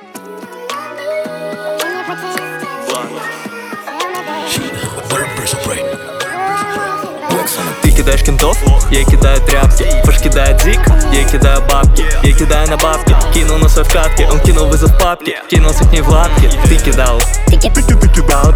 Ты кидаешь кентов, я кидаю тряпки. Фэш кидает зик, я кидаю бабки. Я кидаю на бабки, кинул на свой вкатке. Он кинул вызов папки, кинулся к ней в лапки. Ты кидал, ты кидал,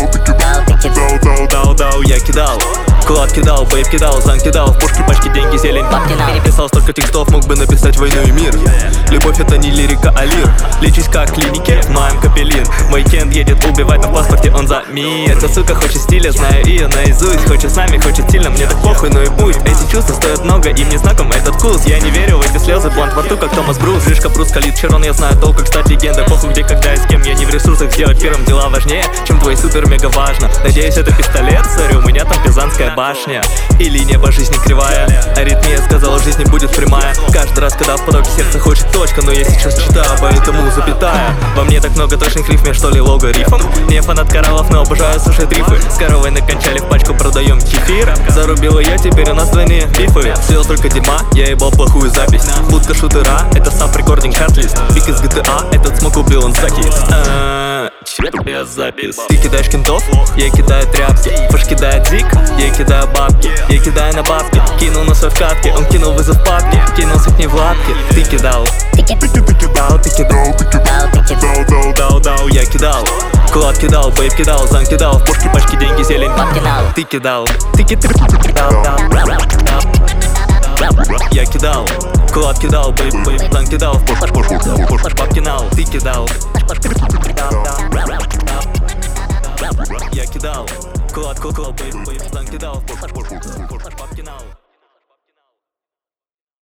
дал, я кидал. Клад кидал, бейб кидал, зан кидал. В пушки, пачки, деньги, зелень. Переписал столько текстов, мог бы написать «Войну и мир». Любовь это не лирика, а лир. Лечись как в клинике, в моем капеллин. Мой кент едет убивать, но в паспорте он за мир. Эта сука хочет стиля, знаю ее наизусть. Хочет с нами, хочет сильно, мне так похуй, но и пусть. Эти чувства стоят много, им не знаком этот вкус. Я не верю в эти слезы, блант во рту, как Томас Бруз. Жишка Брус калит Черон, я знаю толк, как стать легендой. Похуй где, когда и с кем, я не в ресурсах. Сделать первым дела важнее, чем твой супер-мега важно. Надеюсь, это пистолет, сори, у меня там Пизанская башня. И линия по жизни кривая. Аритмия сказала, жизнь будет прямая. Каждый раз, когда в потоке сердце хочет точка. Но я сейчас читаю, поэтому запятая. Во мне так много точных рифм, я что ли логарифм? Не фанат кораллов, но обожаю слушать рифы. С коровой накончали, в пачку продаем кефир. Зарубил ее, теперь у нас двойные бифы. Сделал только дерьма, я ебал плохую запись. Будка шутера, это саб рекординг хардлист. Биг из GTA, этот смог убил он заки. Я запись. Ты кидаешь кентов, я кидаю тряпки. Фэш кидает зик, я кидаю бабки. Я кидаю на бабки, кинул на свой вкатке. Он кинул вызов папки, кинулся к ней в лапки. Ты кидал, дал, я кидал. Клад кидал, бейб кидал, зан кидал. В пушки, пачки, деньги, зелень. Ты кидал, я кидал. Клад кидал, бейб, зан кидал. В пушки, пап кинал. Ты кидал, я кидал. Клад, бейб, зан кидал. В пушки, пап кинал.